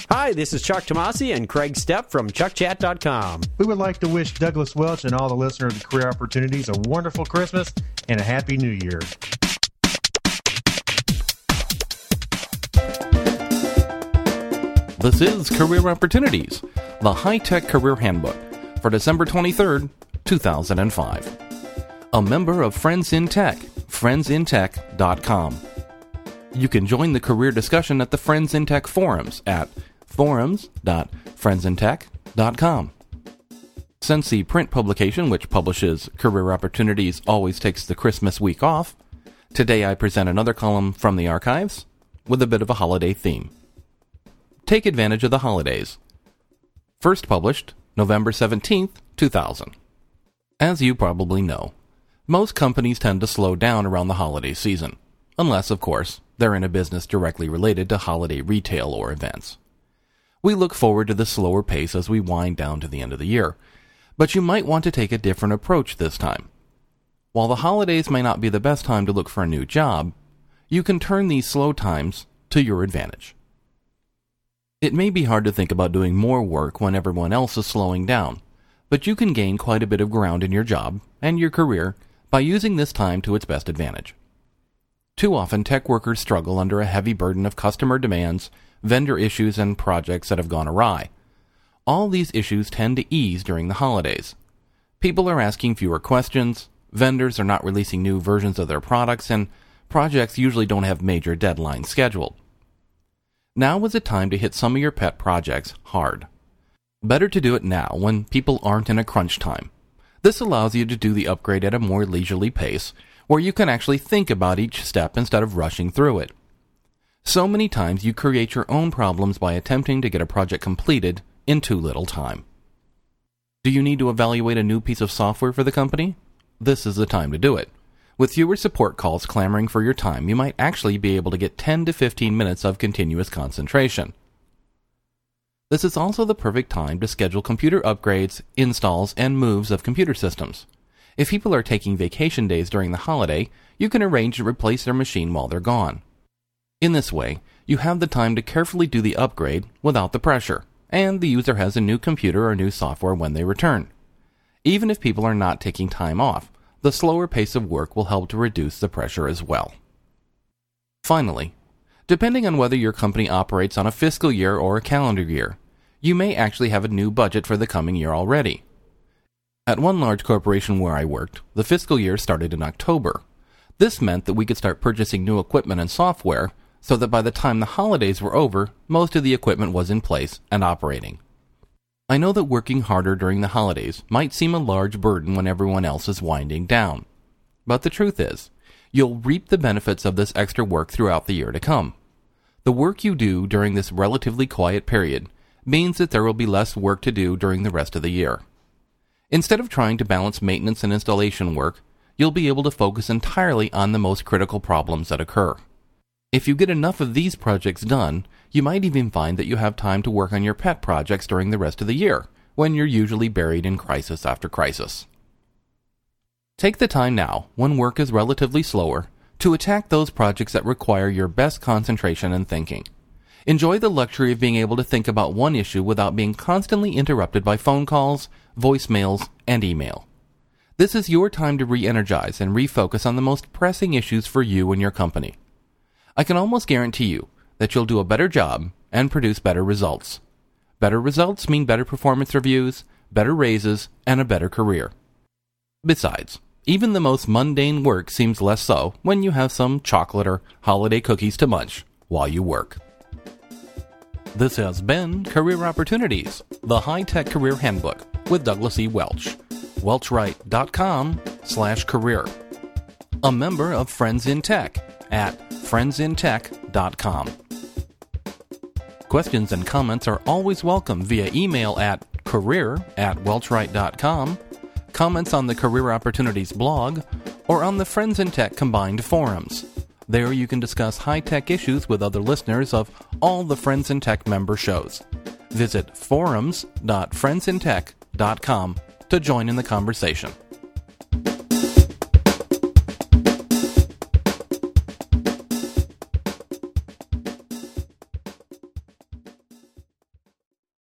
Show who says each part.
Speaker 1: Hi, this is Chuck Tomasi and Craig Stepp from ChuckChat.com.
Speaker 2: We would like to wish Douglas Welch and all the listeners of Career Opportunities a wonderful Christmas and a Happy New Year.
Speaker 3: This is Career Opportunities, the high-tech career handbook for December 23rd, 2005. A member of Friends in Tech, friendsintech.com. You can join the career discussion at the Friends in Tech forums at forums.friendsintech.com. Since the print publication, which publishes Career Opportunities, always takes the Christmas week off, today I present another column from the archives with a bit of a holiday theme. Take advantage of the holidays. First published November 17th, 2000. As you probably know, most companies tend to slow down around the holiday season, unless, of course, they're in a business directly related to holiday retail or events. We look forward to the slower pace as we wind down to the end of the year, but you might want to take a different approach this time. While the holidays may not be the best time to look for a new job, you can turn these slow times to your advantage. It may be hard to think about doing more work when everyone else is slowing down, but you can gain quite a bit of ground in your job and your career by using this time to its best advantage. Too often, tech workers struggle under a heavy burden of customer demands, vendor issues, and projects that have gone awry. All these issues tend to ease during the holidays. People are asking fewer questions, vendors are not releasing new versions of their products, and projects usually don't have major deadlines scheduled. Now is the time to hit some of your pet projects hard. Better to do it now when people aren't in a crunch time. This allows you to do the upgrade at a more leisurely pace, where you can actually think about each step instead of rushing through it. So many times you create your own problems by attempting to get a project completed in too little time. Do you need to evaluate a new piece of software for the company? This is the time to do it. With fewer support calls clamoring for your time, you might actually be able to get 10 to 15 minutes of continuous concentration. This is also the perfect time to schedule computer upgrades, installs, and moves of computer systems. If people are taking vacation days during the holiday, you can arrange to replace their machine while they're gone. In this way, you have the time to carefully do the upgrade without the pressure, and the user has a new computer or new software when they return. Even if people are not taking time off, the slower pace of work will help to reduce the pressure as well. Finally, depending on whether your company operates on a fiscal year or a calendar year, you may actually have a new budget for the coming year already. At one large corporation where I worked, the fiscal year started in October. This meant that we could start purchasing new equipment and software so that by the time the holidays were over, most of the equipment was in place and operating. I know that working harder during the holidays might seem a large burden when everyone else is winding down. But the truth is, you'll reap the benefits of this extra work throughout the year to come. The work you do during this relatively quiet period means that there will be less work to do during the rest of the year. Instead of trying to balance maintenance and installation work, you'll be able to focus entirely on the most critical problems that occur. If you get enough of these projects done, you might even find that you have time to work on your pet projects during the rest of the year, when you're usually buried in crisis after crisis. Take the time now, when work is relatively slower, to attack those projects that require your best concentration and thinking. Enjoy the luxury of being able to think about one issue without being constantly interrupted by phone calls, voicemails, and email. This is your time to re-energize and refocus on the most pressing issues for you and your company. I can almost guarantee you that you'll do a better job and produce better results. Better results mean better performance reviews, better raises, and a better career. Besides, even the most mundane work seems less so when you have some chocolate or holiday cookies to munch while you work. This has been Career Opportunities, the high-tech career handbook with Douglas E. Welch. welchwright.com/career. A member of Friends in Tech at friendsintech.com. Questions and comments are always welcome via email at career@welchwright.com, comments on the Career Opportunities blog, or on the Friends in Tech combined forums. There you can discuss high-tech issues with other listeners of all the Friends in Tech member shows. Visit forums.friendsintech.com to join in the conversation.